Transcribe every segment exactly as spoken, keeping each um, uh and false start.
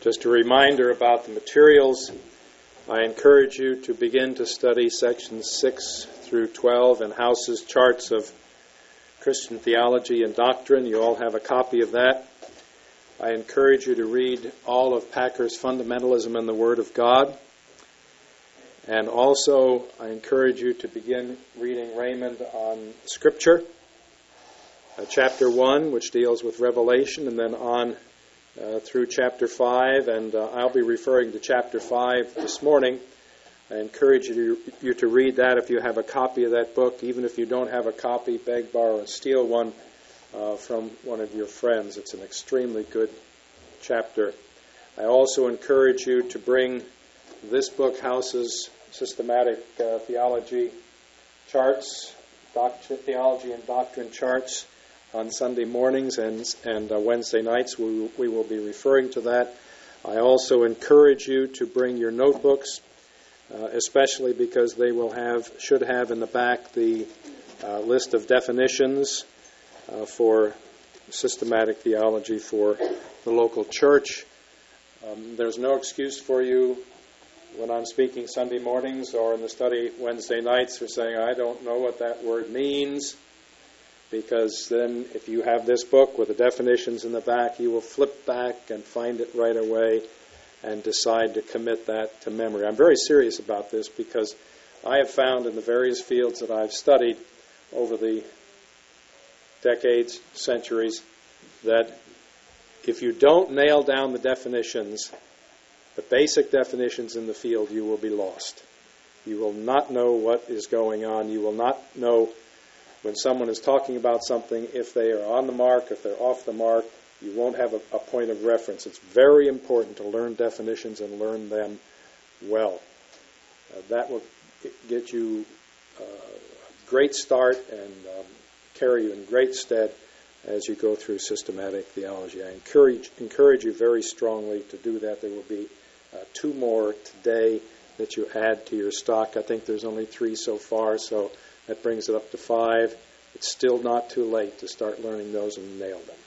Just a reminder about the materials. I encourage you to begin to study sections six through twelve in House's Charts of Christian Theology and Doctrine. You all have a copy of that. I encourage you to read all of Packer's Fundamentalism and the Word of God. And also, I encourage you to begin reading Raymond on Scripture, uh, chapter one, which deals with Revelation, and then on uh, through chapter five. And uh, I'll be referring to chapter five this morning. I encourage you to, you to read that if you have a copy of that book. Even if you don't have a copy, beg, borrow, and steal one uh, from one of your friends. It's an extremely good chapter. I also encourage you to bring this book, House's Systematic uh, Theology Charts, Doctrine, Theology and Doctrine Charts, on Sunday mornings and and uh, Wednesday nights. We, we will be referring to that. I also encourage you to bring your notebooks, uh, especially because they will have, should have in the back the uh, list of definitions uh, for systematic theology for the local church. Um, there's no excuse for you when I'm speaking Sunday mornings or in the study Wednesday nights for saying, I don't know what that word means, because then if you have this book with the definitions in the back, you will flip back and find it right away and decide to commit that to memory. I'm very serious about this because I have found in the various fields that I've studied over the decades, centuries, that if you don't nail down the definitions, the basic definitions in the field, you will be lost. You will not know what is going on. You will not know when someone is talking about something, if they are on the mark, if they're off the mark. You won't have a, a point of reference. It's very important to learn definitions and learn them well. Uh, that will get you uh, a great start and um, carry you in great stead as you go through systematic theology. I encourage encourage you very strongly to do that. There will be uh, two more today that you add to your stock. I think there's only three so far, so that brings it up to five. It's still not too late to start learning those and nail them.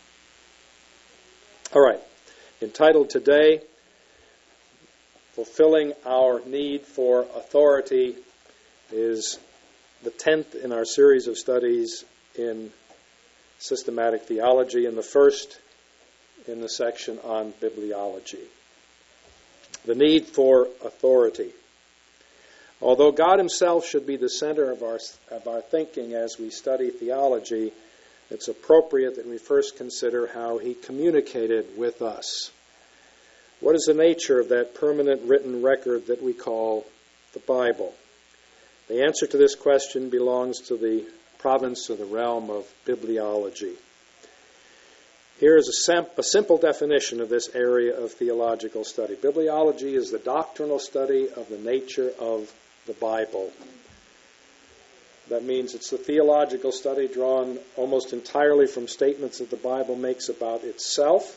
All right. Entitled today, Fulfilling Our Need for Authority, is the tenth in our series of studies in systematic theology, and the first in the section on bibliology. The need for authority. Although God Himself should be the center of our of our thinking as we study theology, it's appropriate that we first consider how He communicated with us. What is the nature of that permanent written record that we call the Bible? The answer to this question belongs to the province or the realm of bibliology. Here is a, sam- a simple definition of this area of theological study. Bibliology is the doctrinal study of the nature of the Bible. That means it's the theological study drawn almost entirely from statements that the Bible makes about itself,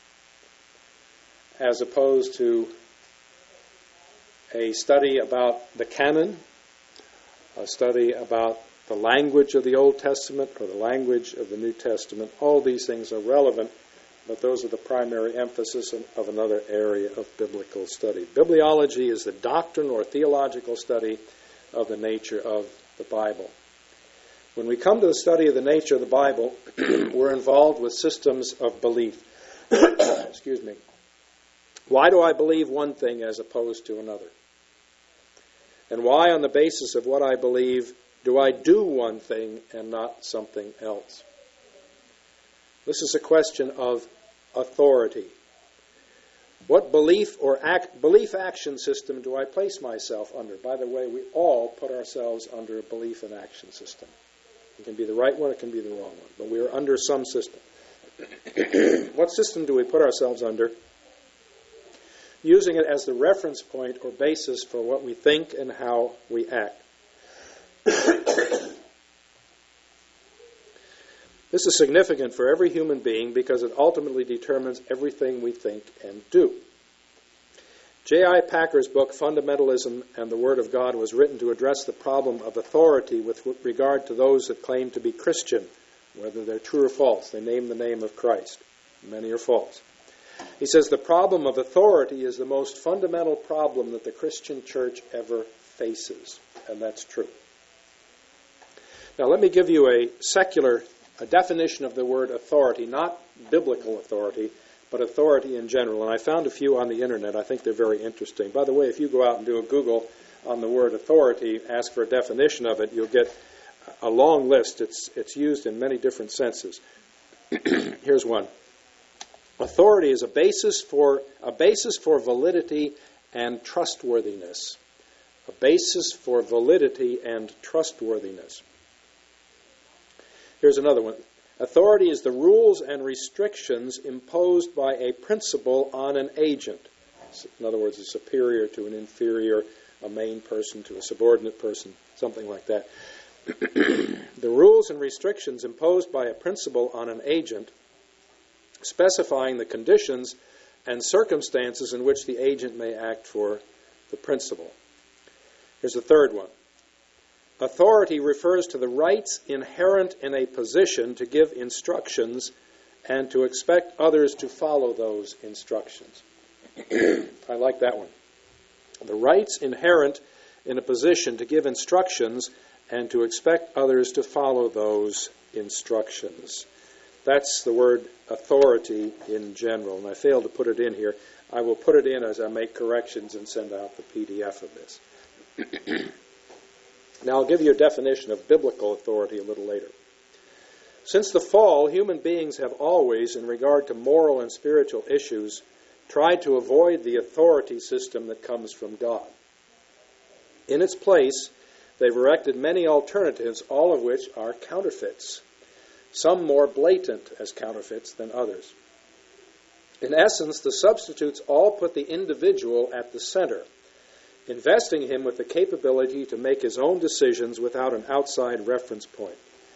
as opposed to a study about the canon, a study about the language of the Old Testament or the language of the New Testament. All these things are relevant, but those are the primary emphasis of another area of biblical study. Bibliology is the doctrine or theological study of the nature of the Bible. When we come to the study of the nature of the Bible, we're involved with systems of belief. Excuse me. Why do I believe one thing as opposed to another? And why, on the basis of what I believe, do I do one thing and not something else? This is a question of authority. What belief or act, belief action system do I place myself under? By the way, we all put ourselves under a belief and action system. It can be the right one, it can be the wrong one, but we are under some system. What system do we put ourselves under? Using it as the reference point or basis for what we think and how we act. This is significant for every human being because it ultimately determines everything we think and do. J I Packer's book, Fundamentalism and the Word of God, was written to address the problem of authority with regard to those that claim to be Christian, whether they're true or false. They name the name of Christ. Many are false. He says the problem of authority is the most fundamental problem that the Christian church ever faces, and that's true. Now let me give you a secular a definition of the word authority, not biblical authority, but authority in general. And I found a few on the internet. I think they're very interesting. By the way, if you go out and do a Google on the word authority, ask for a definition of it, you'll get a long list. It's it's used in many different senses. Here's one. Authority is a basis for a basis for validity and trustworthiness. A basis for validity and trustworthiness. Here's another one. Authority is the rules and restrictions imposed by a principal on an agent. In other words, a superior to an inferior, a main person to a subordinate person, something like that. The rules and restrictions imposed by a principal on an agent, specifying the conditions and circumstances in which the agent may act for the principal. Here's the third one. Authority refers to the rights inherent in a position to give instructions and to expect others to follow those instructions. I like that one. The rights inherent in a position to give instructions and to expect others to follow those instructions. That's the word authority in general, and I failed to put it in here. I will put it in as I make corrections and send out the P D F of this. Now I'll give you a definition of biblical authority a little later. Since the fall, human beings have always, in regard to moral and spiritual issues, tried to avoid the authority system that comes from God. In its place, they've erected many alternatives, all of which are counterfeits, some more blatant as counterfeits than others. In essence, the substitutes all put the individual at the center, investing him with the capability to make his own decisions without an outside reference point.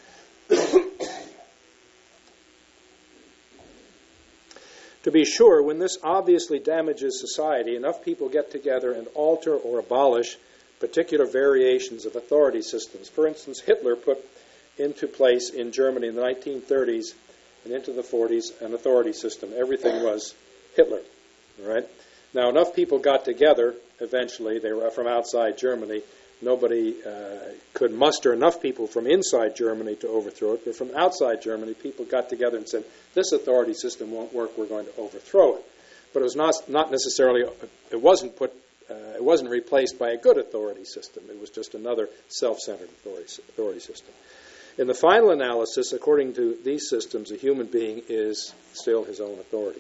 To be sure, when this obviously damages society, enough people get together and alter or abolish particular variations of authority systems. For instance, Hitler put into place in Germany in the nineteen thirties and into the forties an authority system. Everything was Hitler. All right? Now, enough people got together eventually. They were from outside Germany. Nobody uh, could muster enough people from inside Germany to overthrow it. But from outside Germany, people got together and said, this authority system won't work, we're going to overthrow it. But it was not, not necessarily, it wasn't put, uh, it wasn't replaced by a good authority system. It was just another self-centered authority, authority system. In the final analysis, according to these systems, a human being is still his own authority.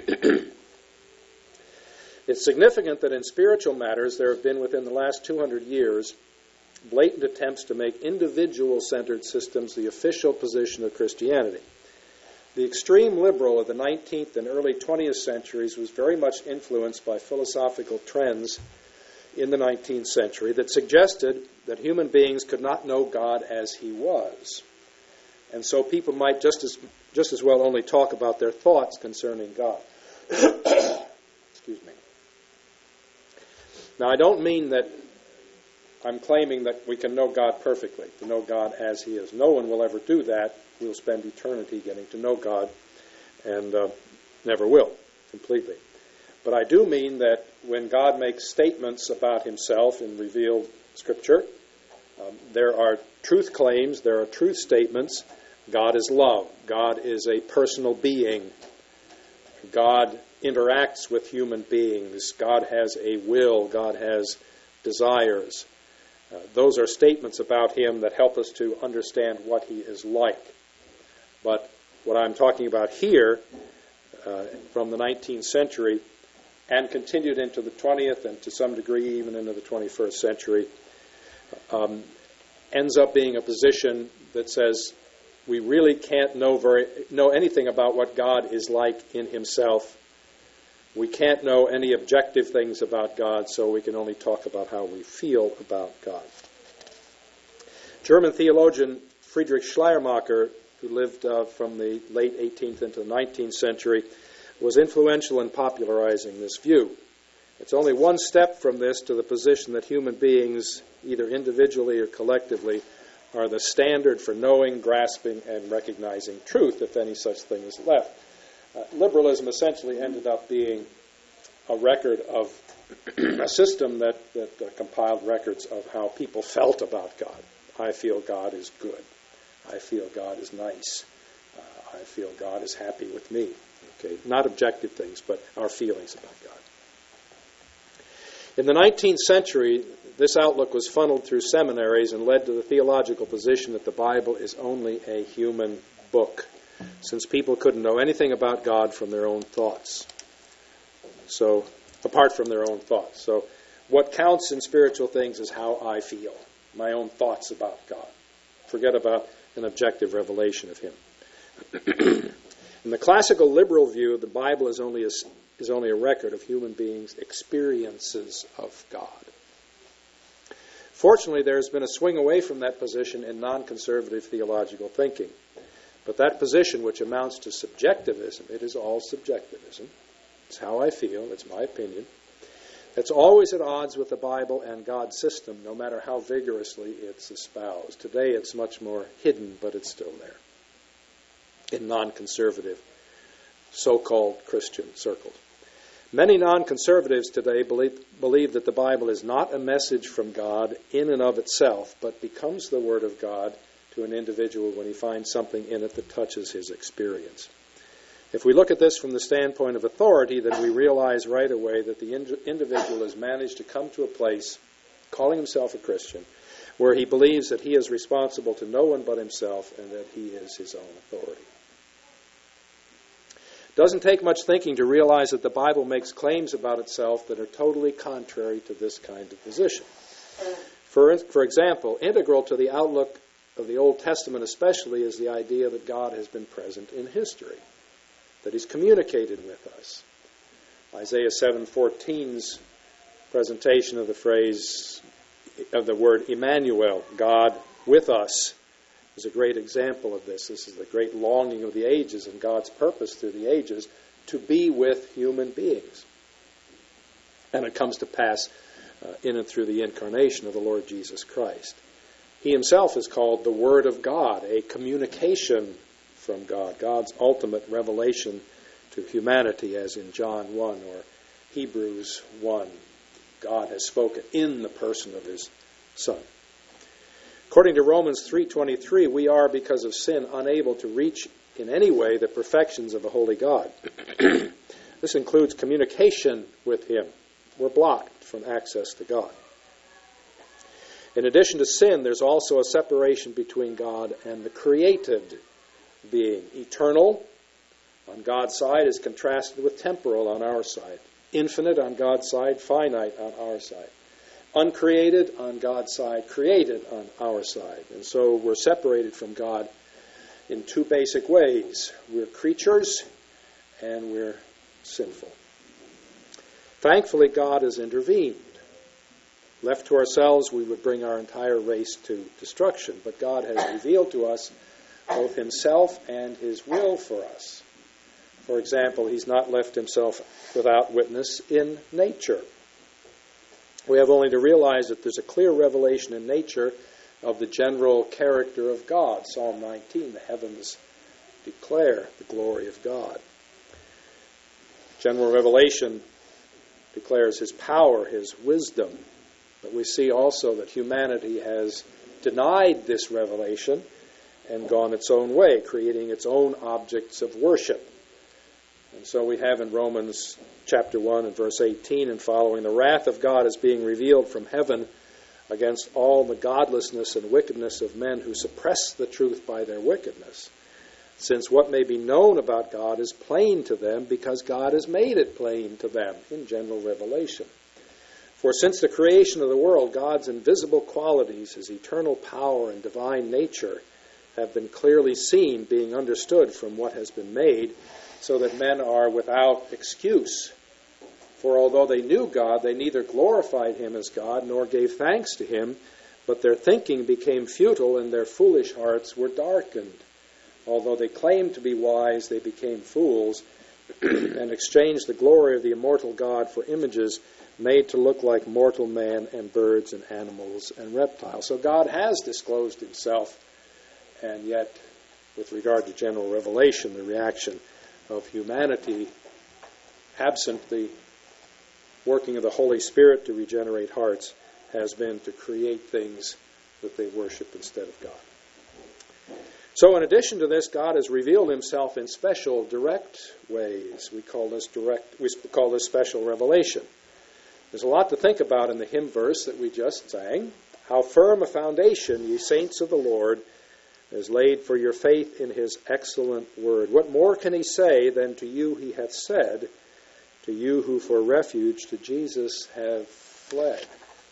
It's significant that in spiritual matters there have been within the last two hundred years blatant attempts to make individual-centered systems the official position of Christianity. The extreme liberal of the nineteenth and early twentieth centuries was very much influenced by philosophical trends in the nineteenth century that suggested that human beings could not know God as He was. And so people might just as just as well only talk about their thoughts concerning God. Excuse me. Now, I don't mean that I'm claiming that we can know God perfectly, to know God as He is. No one will ever do that. We'll spend eternity getting to know God and uh, never will completely. But I do mean that when God makes statements about Himself in revealed Scripture, um, there are truth claims, there are truth statements. God is love. God is a personal being. God interacts with human beings. God has a will. God has desires. Uh, those are statements about Him that help us to understand what He is like. But what I'm talking about here, uh, from the nineteenth century, and continued into the twentieth and to some degree even into the twenty-first century, um, ends up being a position that says we really can't know very know anything about what God is like in Himself. We can't know any objective things about God, so we can only talk about how we feel about God. German theologian Friedrich Schleiermacher, who lived uh, from the late eighteenth into the nineteenth century, was influential in popularizing this view. It's only one step from this to the position that human beings, either individually or collectively, are the standard for knowing, grasping, and recognizing truth, if any such thing is left. Uh, liberalism essentially ended up being a record of a system that, that uh, compiled records of how people felt about God. I feel God is good. I feel God is nice. Uh, I feel God is happy with me. Okay, not objective things, but our feelings about God. In the nineteenth century, this outlook was funneled through seminaries and led to the theological position that the Bible is only a human book, since people couldn't know anything about God from their own thoughts. So, apart from their own thoughts. So, what counts in spiritual things is how I feel, my own thoughts about God. Forget about an objective revelation of Him. In the classical liberal view, the Bible is only a, is only a record of human beings' experiences of God. Fortunately, there has been a swing away from that position in non-conservative theological thinking. But that position, which amounts to subjectivism, it is all subjectivism. It's how I feel, it's my opinion. It's always at odds with the Bible and God's system, no matter how vigorously it's espoused. Today it's much more hidden, but it's still there in non-conservative, so-called Christian circles. Many non-conservatives today believe, believe that the Bible is not a message from God in and of itself, but becomes the Word of God to an individual when he finds something in it that touches his experience. If we look at this from the standpoint of authority, then we realize right away that the ind- individual has managed to come to a place, calling himself a Christian, where he believes that he is responsible to no one but himself and that he is his own authority. It doesn't take much thinking to realize that the Bible makes claims about itself that are totally contrary to this kind of position. For, for example, integral to the outlook of the Old Testament especially is the idea that God has been present in history, that He's communicated with us. Isaiah seven fourteen's presentation of the phrase, of the word Emmanuel, God with us, is a great example of this. This is the great longing of the ages and God's purpose through the ages to be with human beings. And it comes to pass uh, in and through the incarnation of the Lord Jesus Christ. He Himself is called the Word of God, a communication from God, God's ultimate revelation to humanity, as in John one or Hebrews one. God has spoken in the person of His Son. According to Romans three twenty-three, we are, because of sin, unable to reach in any way the perfections of a holy God. This includes communication with Him. We're blocked from access to God. In addition to sin, there's also a separation between God and the created being. Eternal on God's side is contrasted with temporal on our side. Infinite on God's side, finite on our side. Uncreated on God's side, created on our side. And so we're separated from God in two basic ways. We're creatures and we're sinful. Thankfully, God has intervened. Left to ourselves, we would bring our entire race to destruction. But God has revealed to us both Himself and His will for us. For example, He's not left Himself without witness in nature. We have only to realize that there's a clear revelation in nature of the general character of God. Psalm nineteen, the heavens declare the glory of God. General revelation declares His power, His wisdom. But we see also that humanity has denied this revelation and gone its own way, creating its own objects of worship. And so we have in Romans chapter one and verse eighteen and following, the wrath of God is being revealed from heaven against all the godlessness and wickedness of men who suppress the truth by their wickedness. Since what may be known about God is plain to them because God has made it plain to them in general revelation. For since the creation of the world, God's invisible qualities, His eternal power and divine nature, have been clearly seen, being understood from what has been made, so that men are without excuse. For although they knew God, they neither glorified Him as God nor gave thanks to Him, but their thinking became futile and their foolish hearts were darkened. Although they claimed to be wise, they became fools and exchanged the glory of the immortal God for images made to look like mortal man and birds and animals and reptiles. So God has disclosed Himself, and yet, with regard to general revelation, the reaction of humanity, absent the working of the Holy Spirit to regenerate hearts, has been to create things that they worship instead of God. So in addition to this, God has revealed himself in special, direct ways. We call this direct. We call this special revelation. There's a lot to think about in the hymn verse that we just sang. How firm a foundation, ye saints of the Lord, is laid for your faith in his excellent word. What more can he say than to you he hath said, to you who for refuge to Jesus have fled?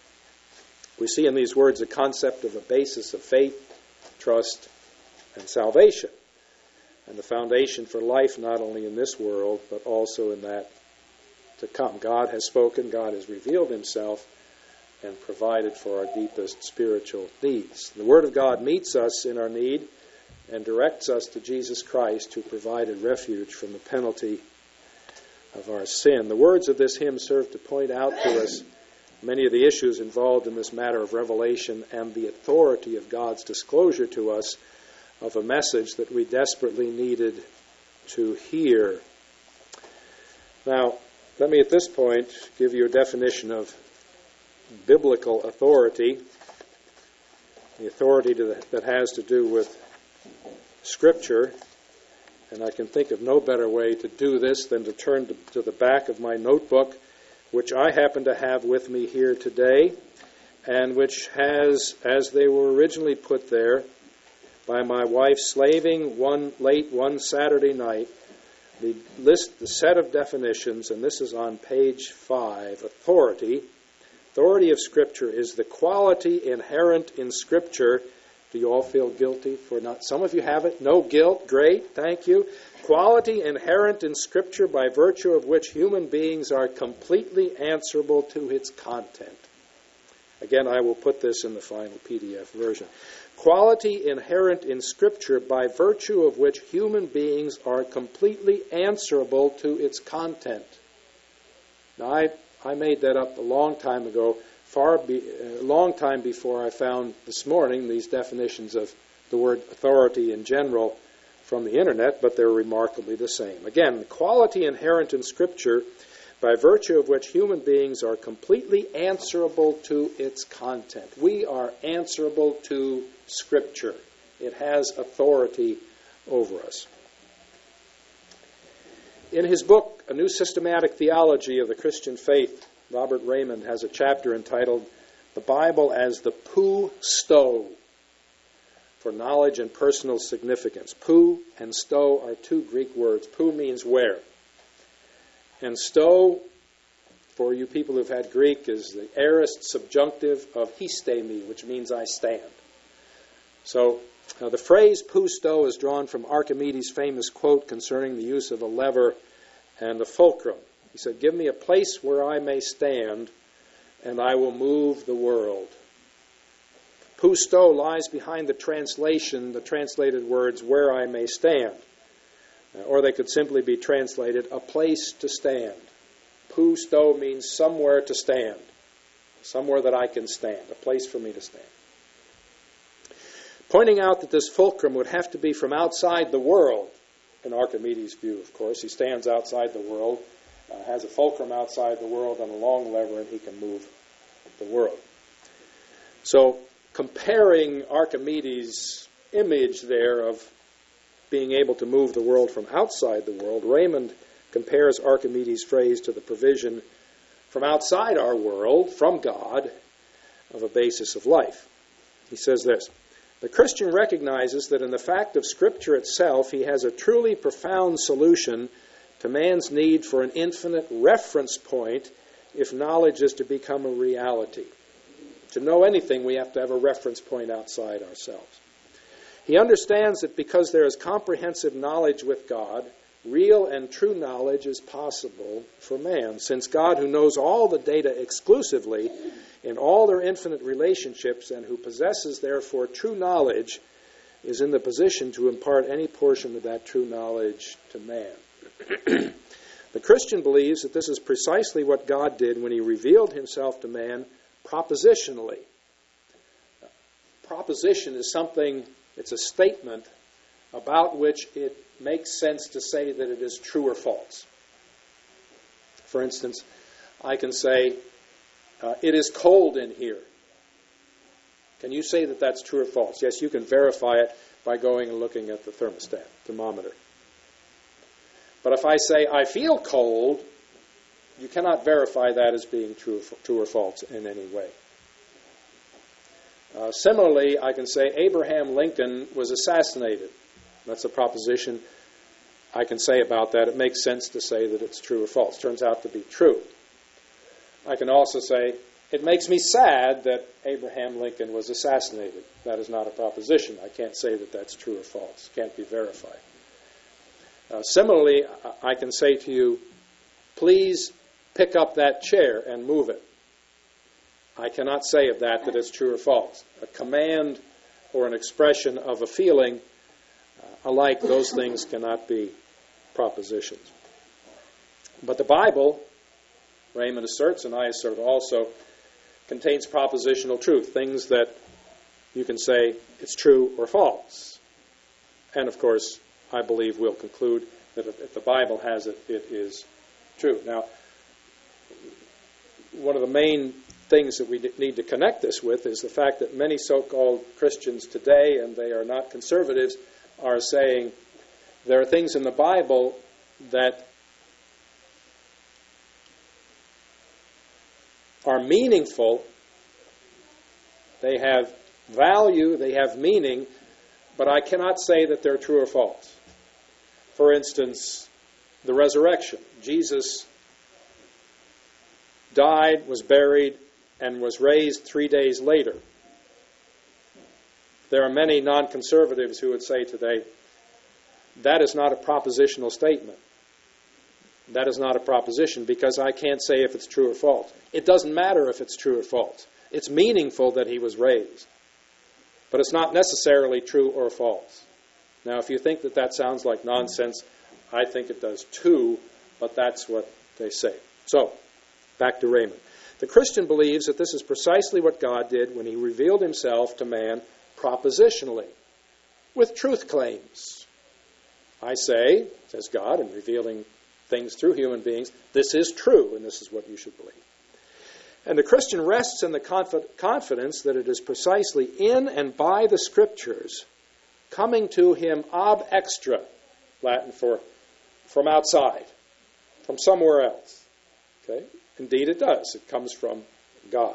We see in these words a concept of a basis of faith, trust, and salvation, and the foundation for life not only in this world, but also in that to come. God has spoken, God has revealed himself, and provided for our deepest spiritual needs. The Word of God meets us in our need and directs us to Jesus Christ, who provided refuge from the penalty of our sin. The words of this hymn serve to point out to us many of the issues involved in this matter of revelation and the authority of God's disclosure to us of a message that we desperately needed to hear. Now, let me at this point give you a definition of biblical authority, the authority to the, that has to do with Scripture. And I can think of no better way to do this than to turn to, to the back of my notebook, which I happen to have with me here today, and which has, as they were originally put there by my wife slaving one late one Saturday night, the list, the set of definitions, and this is on page five. Authority. Authority of Scripture is the quality inherent in Scripture. Do you all feel guilty for not? Some of you have it. No guilt. Great. Thank you. Quality inherent in Scripture by virtue of which human beings are completely answerable to its content. Again, I will put this in the final P D F version. Quality inherent in Scripture by virtue of which human beings are completely answerable to its content. Now, I, I made that up a long time ago, far be, a long time before I found this morning these definitions of the word authority in general from the internet, but they're remarkably the same. Again, the quality inherent in Scripture by virtue of which human beings are completely answerable to its content. We are answerable to Scripture. It has authority over us. In his book, A New Systematic Theology of the Christian Faith, Robert Raymond has a chapter entitled The Bible as the Pou Sto for Knowledge and Personal Significance. Pou and sto are two Greek words. Pou means where. And sto, for you people who've had Greek, is the aorist subjunctive of histemi, which means I stand. So uh, the phrase pou sto is drawn from Archimedes' famous quote concerning the use of a lever and a fulcrum. He said, "Give me a place where I may stand, and I will move the world." Pou sto lies behind the translation, the translated words, "where I may stand." Or they could simply be translated, "a place to stand." Pou sto means somewhere to stand, somewhere that I can stand, a place for me to stand. Pointing out that this fulcrum would have to be from outside the world, in Archimedes' view, of course. He stands outside the world, uh, has a fulcrum outside the world and a long lever, and he can move the world. So, comparing Archimedes' image there of being able to move the world from outside the world, Raymond compares Archimedes' phrase to the provision from outside our world, from God, of a basis of life. He says this, "The Christian recognizes that in the fact of Scripture itself, he has a truly profound solution to man's need for an infinite reference point if knowledge is to become a reality. To know anything, we have to have a reference point outside ourselves. He understands that because there is comprehensive knowledge with God, real and true knowledge is possible for man, since God, who knows all the data exclusively in all their infinite relationships and who possesses, therefore, true knowledge, is in the position to impart any portion of that true knowledge to man." The Christian believes that this is precisely what God did when he revealed himself to man propositionally. Proposition is something, it's a statement about which it makes sense to say that it is true or false. For instance, I can say, uh, it is cold in here. Can you say that that's true or false? Yes, you can verify it by going and looking at the thermostat, thermometer. But if I say, I feel cold, you cannot verify that as being true, true or false in any way. Uh, similarly, I can say Abraham Lincoln was assassinated. That's a proposition I can say about that. It makes sense to say that it's true or false. Turns out to be true. I can also say, it makes me sad that Abraham Lincoln was assassinated. That is not a proposition. I can't say that that's true or false. It can't be verified. Uh, similarly, I can say to you, please pick up that chair and move it. I cannot say of that that it's true or false. A command or an expression of a feeling, uh, alike, those things cannot be propositions. But the Bible, Raymond asserts, and I assert also, contains propositional truth, things that you can say it's true or false. And of course, I believe we'll conclude that if the Bible has it, it is true. Now, one of the main things that we need to connect this with is the fact that many so-called Christians today, and they are not conservatives, are saying there are things in the Bible that are meaningful, they have value, they have meaning, but I cannot say that they're true or false. For instance, the resurrection. Jesus died, was buried, and was raised three days later. There are many non-conservatives who would say today, that is not a propositional statement. That is not a proposition because I can't say if it's true or false. It doesn't matter if it's true or false. It's meaningful that he was raised. But it's not necessarily true or false. Now, if you think that that sounds like nonsense, I think it does too, but that's what they say. So, back to Raymond. The Christian believes that this is precisely what God did when he revealed himself to man propositionally, with truth claims. I say, says God, in revealing things through human beings, this is true, and this is what you should believe. And the Christian rests in the confi- confidence that it is precisely in and by the Scriptures, coming to him ab extra, Latin for from outside, from somewhere else. Okay? Indeed it does. It comes from God.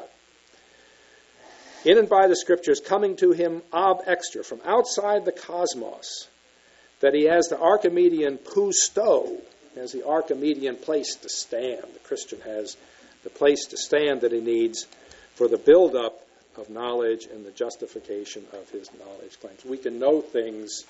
In and by the Scriptures, coming to him ab extra, from outside the cosmos, that he has the Archimedean pousto, has the Archimedean place to stand. The Christian has the place to stand that he needs for the build-up of knowledge and the justification of his knowledge claims. We can know things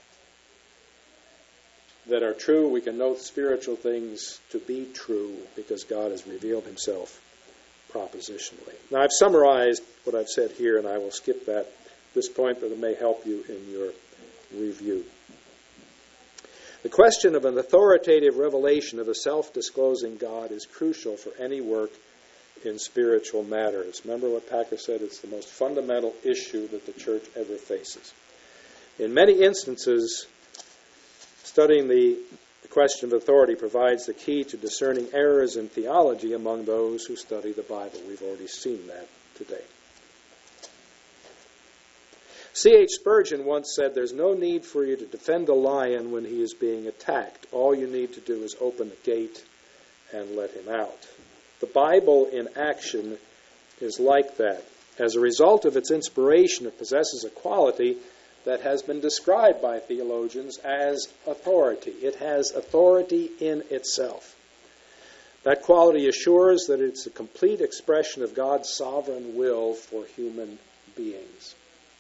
that are true. We can know spiritual things to be true because God has revealed himself propositionally. Now, I've summarized what I've said here, and I will skip that at this point, but it may help you in your review. The question of an authoritative revelation of a self-disclosing God is crucial for any work in spiritual matters. Remember what Packer said, it's the most fundamental issue that the church ever faces. In many instances, studying the question of authority provides the key to discerning errors in theology among those who study the Bible. We've already seen that today. C H Spurgeon once said, there's no need for you to defend a lion when he is being attacked. All you need to do is open the gate and let him out. The Bible in action is like that. As a result of its inspiration, it possesses a quality that has been described by theologians as authority. It has authority in itself. That quality assures that it's a complete expression of God's sovereign will for human beings.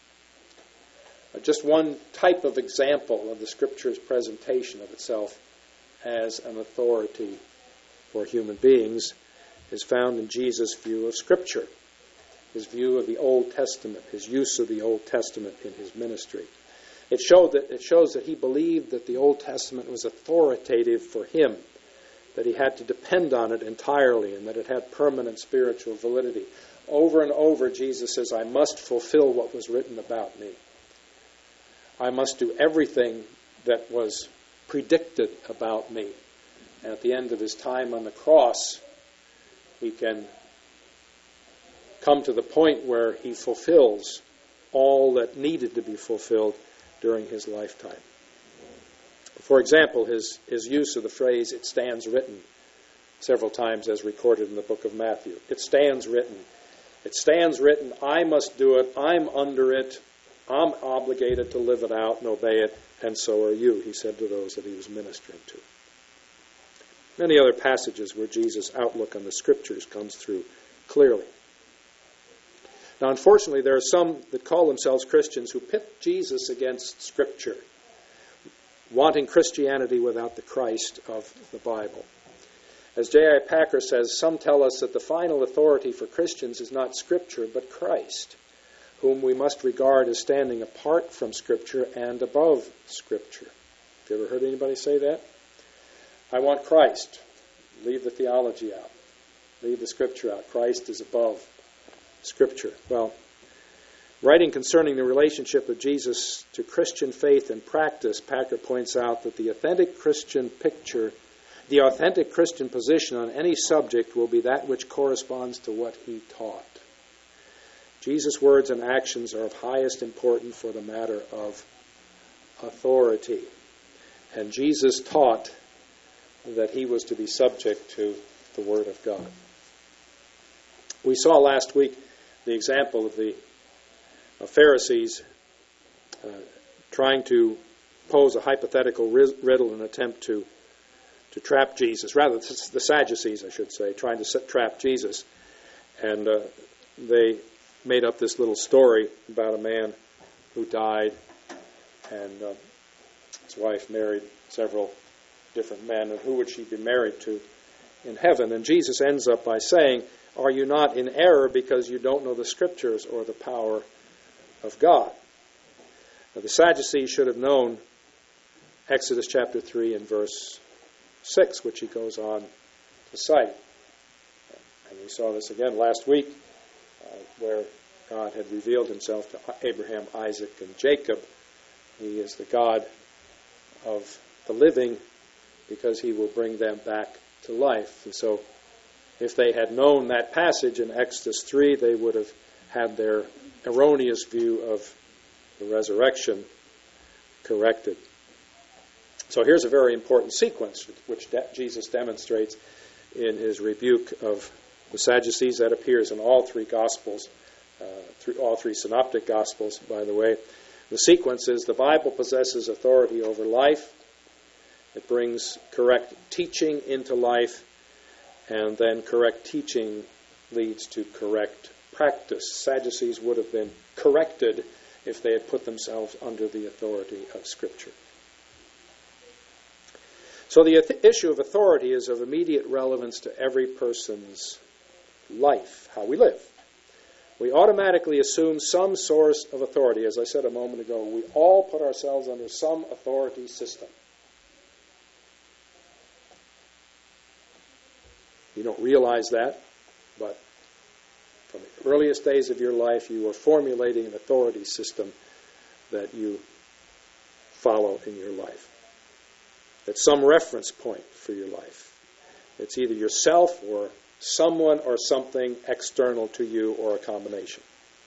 Just one type of example of the Scripture's presentation of itself as an authority for human beings is found in Jesus' view of Scripture, his view of the Old Testament, his use of the Old Testament in his ministry. It showed that it shows that he believed that the Old Testament was authoritative for him, that he had to depend on it entirely, and that it had permanent spiritual validity. Over and over, Jesus says, I must fulfill what was written about me. I must do everything that was predicted about me. And at the end of his time on the cross, he can come to the point where he fulfills all that needed to be fulfilled during his lifetime. For example, his, his use of the phrase, "it stands written," several times as recorded in the book of Matthew. It stands written. It stands written, I must do it, I'm under it, I'm obligated to live it out and obey it, and so are you, he said to those that he was ministering to. Many other passages where Jesus' outlook on the Scriptures comes through clearly. Now, unfortunately, there are some that call themselves Christians who pit Jesus against Scripture, wanting Christianity without the Christ of the Bible. As J I Packer says, some tell us that the final authority for Christians is not Scripture, but Christ, whom we must regard as standing apart from Scripture and above Scripture. Have you ever heard anybody say that? I want Christ. Leave the theology out. Leave the Scripture out. Christ is above Scripture. Well, writing concerning the relationship of Jesus to Christian faith and practice, Packer points out that the authentic Christian picture, the authentic Christian position on any subject will be that which corresponds to what he taught. Jesus' words and actions are of highest importance for the matter of authority. And Jesus taught that he was to be subject to the Word of God. We saw last week the example of the of Pharisees uh, trying to pose a hypothetical riddle in an attempt to to trap Jesus. Rather, the Sadducees, I should say, trying to set, trap Jesus. And uh, they made up this little story about a man who died, and uh, his wife married several different men, and who would she be married to in heaven? And Jesus ends up by saying, are you not in error because you don't know the Scriptures or the power of God? Now, the Sadducees should have known Exodus chapter three and verse six, which he goes on to cite. And we saw this again last week, uh, where God had revealed himself to Abraham, Isaac, and Jacob. He is the God of the living because he will bring them back to life. And so if they had known that passage in Exodus three, they would have had their erroneous view of the resurrection corrected. So here's a very important sequence which de- Jesus demonstrates in his rebuke of the Sadducees. That appears in all three Gospels, uh, through all three Synoptic Gospels, by the way. The sequence is the Bible possesses authority over life. It brings correct teaching into life, and then correct teaching leads to correct practice. Sadducees would have been corrected if they had put themselves under the authority of Scripture. So the th- issue of authority is of immediate relevance to every person's life, how we live. We automatically assume some source of authority. As I said a moment ago, we all put ourselves under some authority system. You don't realize that, but from the earliest days of your life, you are formulating an authority system that you follow in your life. It's some reference point for your life. It's either yourself or someone or something external to you, or a combination.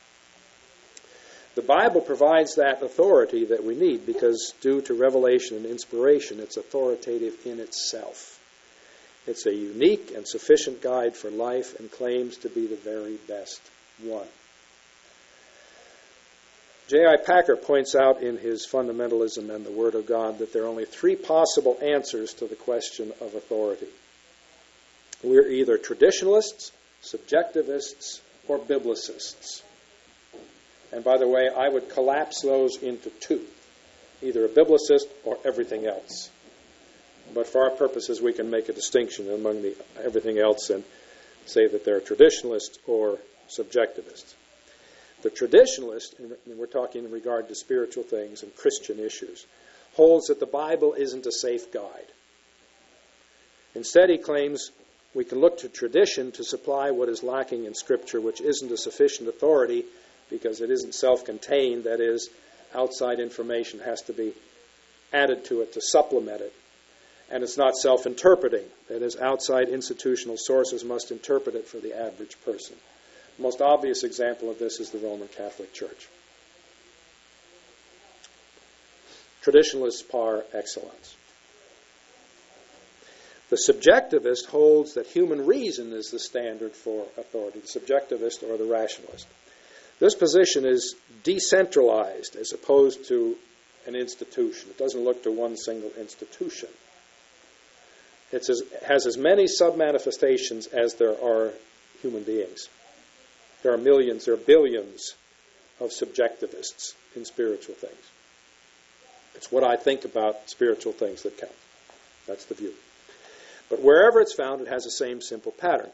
The Bible provides that authority that we need because due to revelation and inspiration, it's authoritative in itself. It's a unique and sufficient guide for life and claims to be the very best one. J I Packer points out in his Fundamentalism and the Word of God that there are only three possible answers to the question of authority. We're either traditionalists, subjectivists, or biblicists. And by the way, I would collapse those into two, either a biblicist or everything else. But for our purposes, we can make a distinction among the everything else and say that they're traditionalists or subjectivists. The traditionalist, and we're talking in regard to spiritual things and Christian issues, holds that the Bible isn't a safe guide. Instead, he claims we can look to tradition to supply what is lacking in Scripture, which isn't a sufficient authority because it isn't self-contained. That is, outside information has to be added to it to supplement it. And it's not self-interpreting. That is, outside institutional sources must interpret it for the average person. The most obvious example of this is the Roman Catholic Church. Traditionalists par excellence. The subjectivist holds that human reason is the standard for authority, the subjectivist or the rationalist. This position is decentralized as opposed to an institution. It doesn't look to one single institution. It has as many sub-manifestations as there are human beings. There are millions, there are billions of subjectivists in spiritual things. It's what I think about spiritual things that count. That's the view. But wherever it's found, it has the same simple pattern.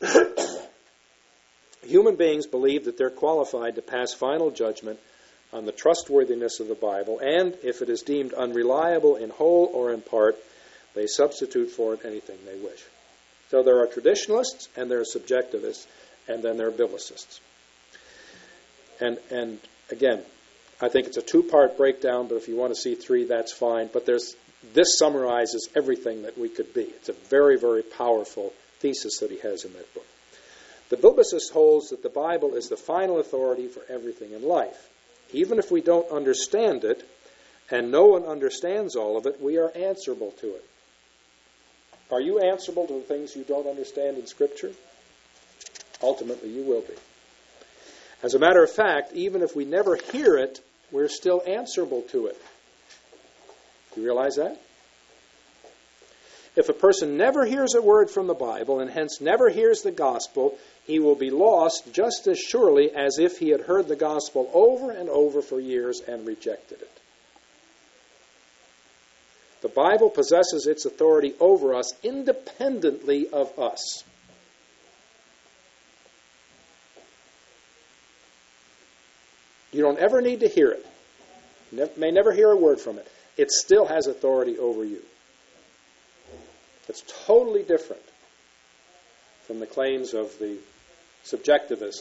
Human beings believe that they're qualified to pass final judgment on the trustworthiness of the Bible, and if it is deemed unreliable in whole or in part, they substitute for it anything they wish. So there are traditionalists, and there are subjectivists, and then there are biblicists. And and again, I think it's a two-part breakdown, but if you want to see three, that's fine. But there's this summarizes everything that we could be. It's a very, very powerful thesis that he has in that book. The biblicist holds that the Bible is the final authority for everything in life. Even if we don't understand it, and no one understands all of it, we are answerable to it. Are you answerable to the things you don't understand in Scripture? Ultimately, you will be. As a matter of fact, even if we never hear it, we're still answerable to it. Do you realize that? If a person never hears a word from the Bible and hence never hears the gospel, he will be lost just as surely as if he had heard the gospel over and over for years and rejected it. The Bible possesses its authority over us independently of us. You don't ever need to hear it. You may never hear a word from it. It still has authority over you. It's totally different from the claims of the subjectivist.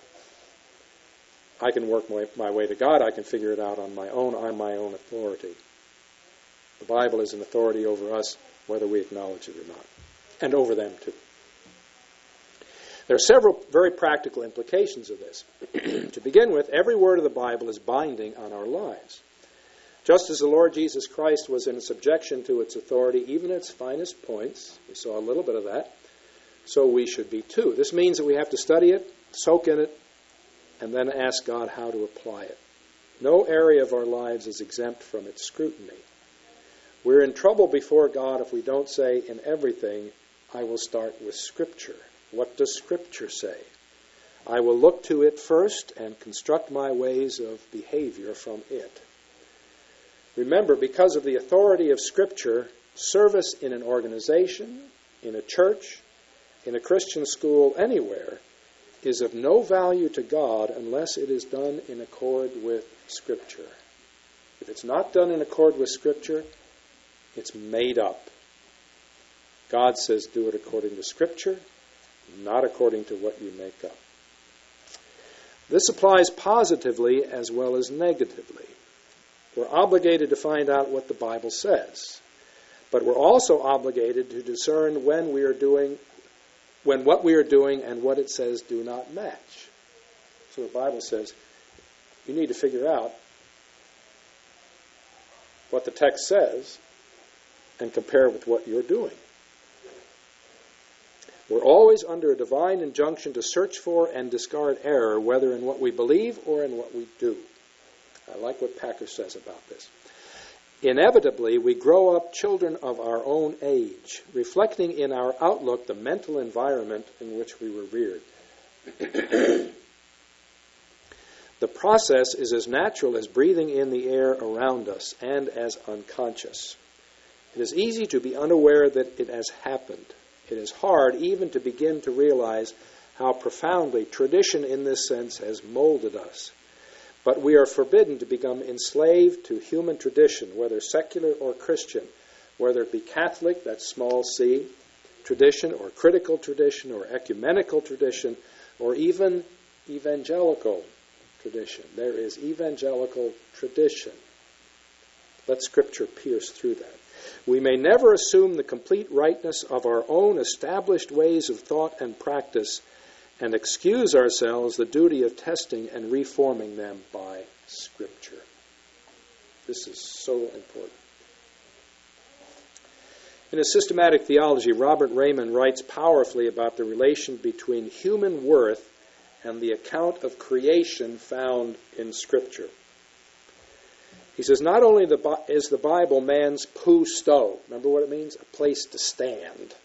I can work my, my way to God. I can figure it out on my own. I'm my own authority. The Bible is an authority over us, whether we acknowledge it or not, and over them too. There are several very practical implications of this. To begin with, every word of the Bible is binding on our lives. Just as the Lord Jesus Christ was in subjection to its authority, even its finest points, we saw a little bit of that, so we should be too. This means that we have to study it, soak in it, and then ask God how to apply it. No area of our lives is exempt from its scrutiny. We're in trouble before God if we don't say in everything, I will start with Scripture. What does Scripture say? I will look to it first and construct my ways of behavior from it. Remember, because of the authority of Scripture, service in an organization, in a church, in a Christian school, anywhere, is of no value to God unless it is done in accord with Scripture. If it's not done in accord with Scripture, it's made up. God says do it according to Scripture, not according to what you make up. This applies positively as well as negatively. We're obligated to find out what the Bible says, but we're also obligated to discern when we are doing, when what we are doing and what it says do not match. So the Bible says you need to figure out what the text says and compare with what you're doing. We're always under a divine injunction to search for and discard error, whether in what we believe or in what we do. I like what Packer says about this. Inevitably, we grow up children of our own age, reflecting in our outlook the mental environment in which we were reared. The process is as natural as breathing in the air around us and as unconscious. It is easy to be unaware that it has happened. It is hard even to begin to realize how profoundly tradition in this sense has molded us. But we are forbidden to become enslaved to human tradition, whether secular or Christian, whether it be Catholic, that's small c, tradition, or critical tradition, or ecumenical tradition, or even evangelical tradition. There is evangelical tradition. Let Scripture pierce through that. We may never assume the complete rightness of our own established ways of thought and practice and excuse ourselves the duty of testing and reforming them by Scripture. This is so important. In his Systematic Theology, Robert Raymond writes powerfully about the relation between human worth and the account of creation found in Scripture. He says, not only the, is the Bible man's pousto, remember what it means? A place to stand.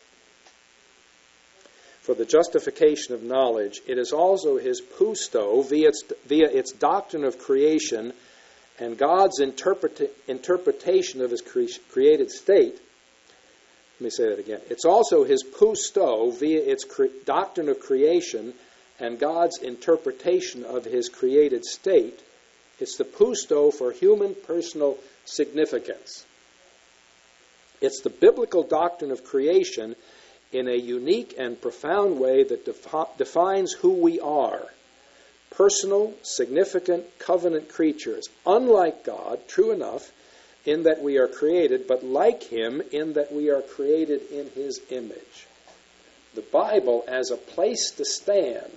For the justification of knowledge, it is also his pousto via its, via its doctrine of creation and God's interpreta- interpretation of his cre- created state. Let me say that again. It's also his pousto via its cre- doctrine of creation and God's interpretation of his created state. It's the pousto for human personal significance. It's the biblical doctrine of creation in a unique and profound way that defi- defines who we are. Personal, significant, covenant creatures, unlike God, true enough, in that we are created, but like him in that we are created in his image. The Bible as a place to stand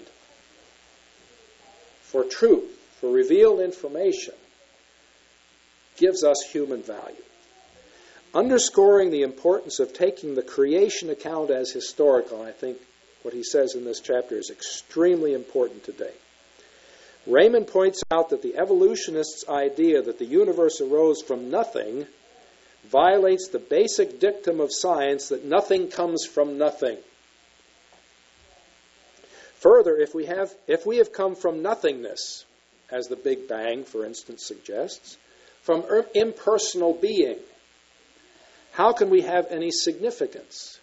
for truth, for revealed information, gives us human value. Underscoring the importance of taking the creation account as historical, I think what he says in this chapter is extremely important today. Raymond points out that the evolutionists' idea that the universe arose from nothing violates the basic dictum of science that nothing comes from nothing. Further, if we have if we have come from nothingness, as the Big Bang, for instance, suggests, from impersonal being, how can we have any significance?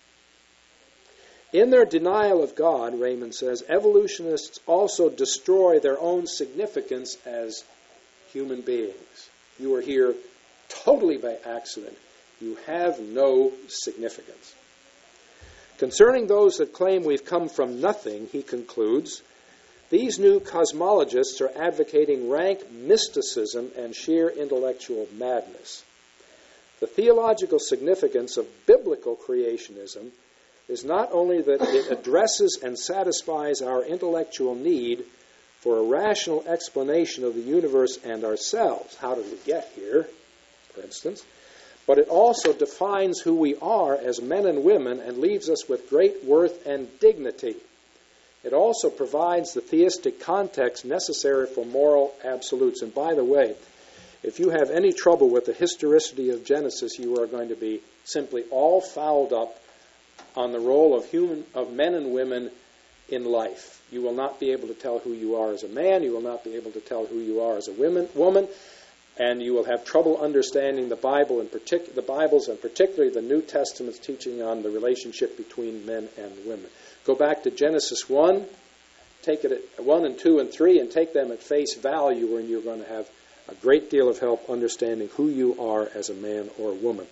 In their denial of God, Raymond says, evolutionists also destroy their own significance as human beings. You are here totally by accident. You have no significance. Concerning those that claim we've come from nothing, he concludes, these new cosmologists are advocating rank mysticism and sheer intellectual madness. The theological significance of biblical creationism is not only that it addresses and satisfies our intellectual need for a rational explanation of the universe and ourselves, how did we get here, for instance, but it also defines who we are as men and women and leaves us with great worth and dignity. It also provides the theistic context necessary for moral absolutes. And by the way, if you have any trouble with the historicity of Genesis, you are going to be simply all fouled up on the role of human of men and women in life. You will not be able to tell who you are as a man. You will not be able to tell who you are as a women, woman. And you will have trouble understanding the Bible, and partic- the Bibles, and particularly the New Testament's teaching on the relationship between men and women. Go back to Genesis one, take it at one and two and three, and take them at face value, and you're going to have a great deal of help understanding who you are as a man or woman.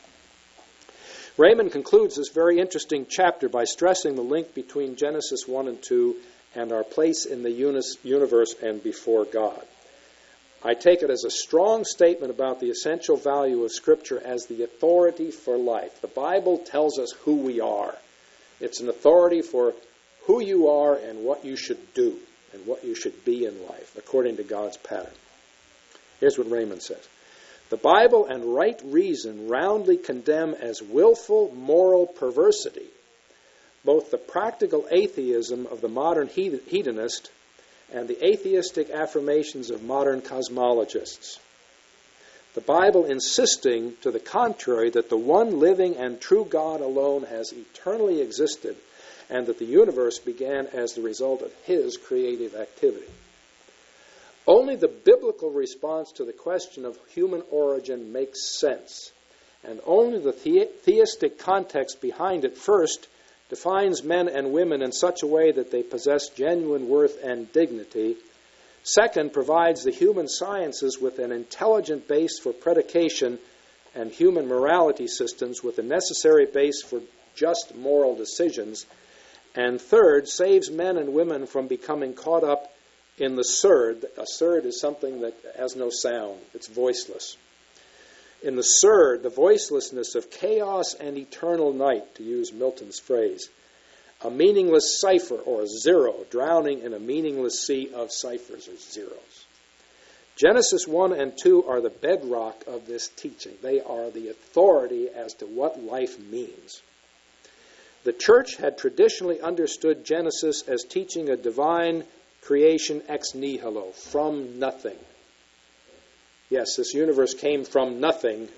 Raymond concludes this very interesting chapter by stressing the link between Genesis one and two and our place in the universe and before God. I take it as a strong statement about the essential value of Scripture as the authority for life. The Bible tells us who we are. It's an authority for who you are and what you should do and what you should be in life, according to God's pattern. Here's what Raymond says. The Bible and right reason roundly condemn as willful moral perversity both the practical atheism of the modern hedonist and the atheistic affirmations of modern cosmologists. The Bible insisting to the contrary that the one living and true God alone has eternally existed and that the universe began as the result of his creative activity. Only the biblical response to the question of human origin makes sense, and only the, the- theistic context behind it first defines men and women in such a way that they possess genuine worth and dignity. Second, provides the human sciences with an intelligent base for predication and human morality systems with a necessary base for just moral decisions. And third, saves men and women from becoming caught up in the surd. A surd is something that has no sound. It's voiceless. In the surd, the voicelessness of chaos and eternal night, to use Milton's phrase, a meaningless cipher or a zero drowning in a meaningless sea of ciphers or zeros. Genesis one and two are the bedrock of this teaching. They are the authority as to what life means. The church had traditionally understood Genesis as teaching a divine creation ex nihilo, from nothing. Yes, this universe came from nothing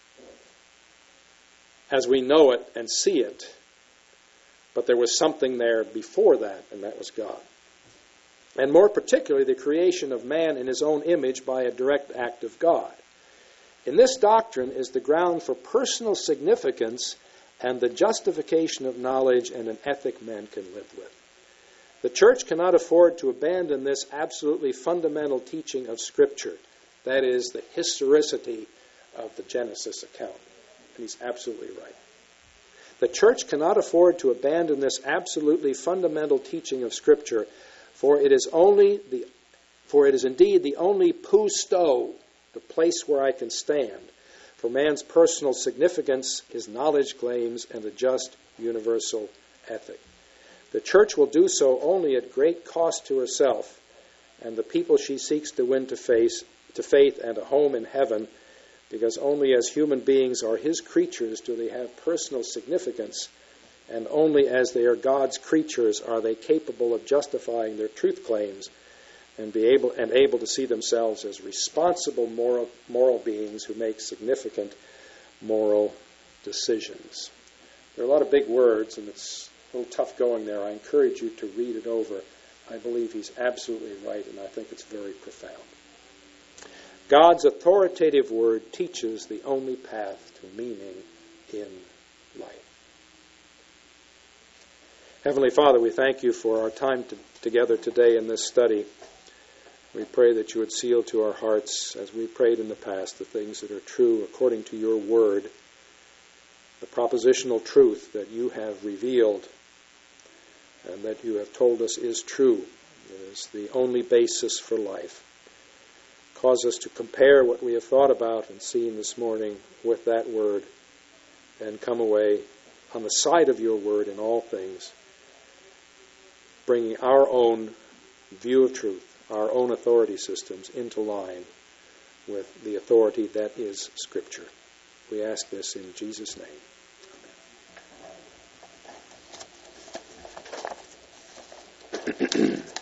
as we know it and see it, but there was something there before that, and that was God. And more particularly, the creation of man in his own image by a direct act of God. In this doctrine is the ground for personal significance and the justification of knowledge and an ethic man can live with. The church cannot afford to abandon this absolutely fundamental teaching of Scripture. That is, the historicity of the Genesis account. And he's absolutely right. The church cannot afford to abandon this absolutely fundamental teaching of Scripture, for it is only the, for it is indeed the only pousto, the place where I can stand, for man's personal significance, his knowledge claims, and a just universal ethic. The church will do so only at great cost to herself and the people she seeks to win to faith, to faith and a home in heaven, because only as human beings are his creatures do they have personal significance, and only as they are God's creatures are they capable of justifying their truth claims and be able and able to see themselves as responsible moral moral beings who make significant moral decisions. There are a lot of big words, and it's a little tough going there. I encourage you to read it over. I believe he's absolutely right, and I think it's very profound. God's authoritative word teaches the only path to meaning in life. Heavenly Father, we thank you for our time to, together today in this study. We pray that you would seal to our hearts, as we prayed in the past, the things that are true according to your word, the propositional truth that you have revealed and that you have told us is true, is the only basis for life. Cause us to compare what we have thought about and seen this morning with that word and come away on the side of your word in all things, bringing our own view of truth, our own authority systems into line with the authority that is Scripture. We ask this in Jesus' name. Amen.